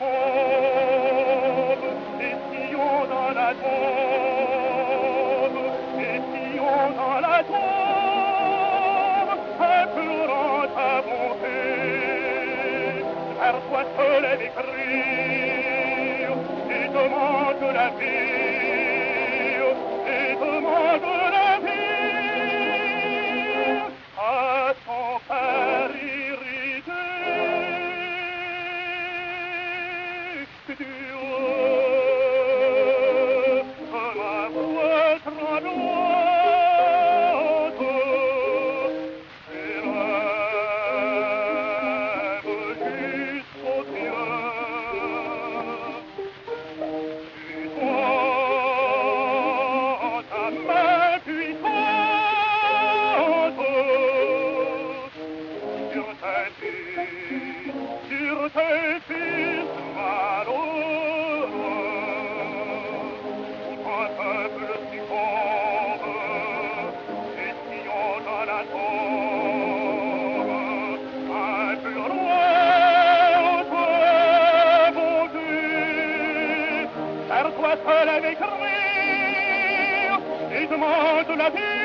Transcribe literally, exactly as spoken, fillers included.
tombe, et sillons dans la tombe, et sillons dans la tombe, implorant ta bonté. Vers toi seul elle écrit, et demande la vie, et demande la vie, à ton père irrité. Du haut de la voix tremblante s'élève jusqu'au ciel. Tu tends ta main puissante sur tes fils, sur tes fils malheureux. Tout un peuple succombe, et sillons dans la tombe, implorant ta bonté. Vers toi seul avec rire, et demande la vie.